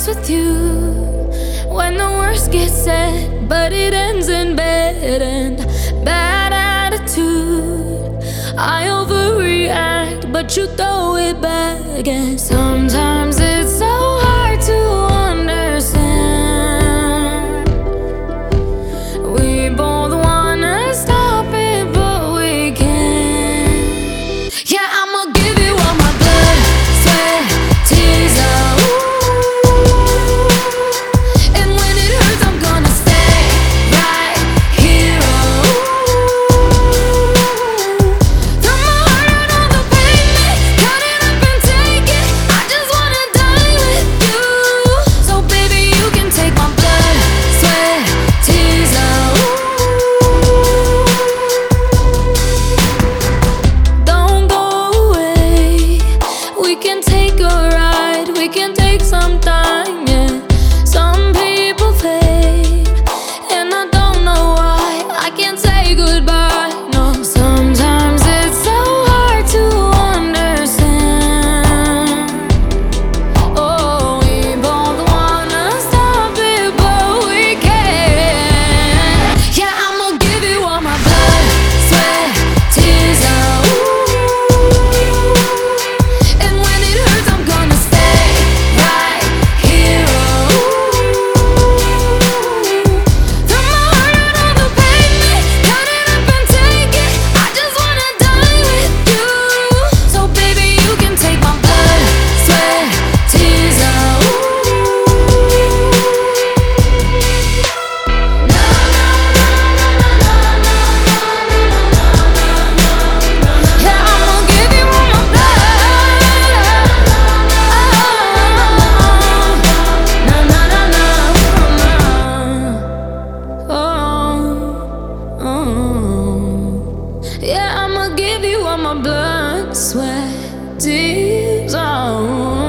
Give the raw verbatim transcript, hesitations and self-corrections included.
with you when the worst gets said, but it ends in bed and bad attitude. I overreact, but you throw it back, and sometimes it's so hard to understand. We both wanna stop it, but we can't. Yeah, I'ma give you all my blood, sweat, tears, oh. And when it hurts, I'm gonna stay right here, oh. Throw my heart out on the pavement, cut it up and take it. I just wanna die with you. So baby, you can take my blood, sweat, tears, oh. Don't go away. We can take a ride, we can take some time, yeah. Some people fade, and I don't know why I can't say goodbye, no. Sometimes it's so hard to understand. Oh, we both wanna stop it, but we can't. Yeah, I'ma give you all my blood, sweat, tears, oh. And when it hurts, I'm gonna stay right here, oh. Throw my heart out on the pavement, cut it up and take it. I just wanna die with you. So baby, you can take my blood, sweat, tears, oh. Yeah, I'ma give you all my blood. Na na na na na. Oh, oh. Yeah, I'ma give you all my blood, sweat, tears, oh.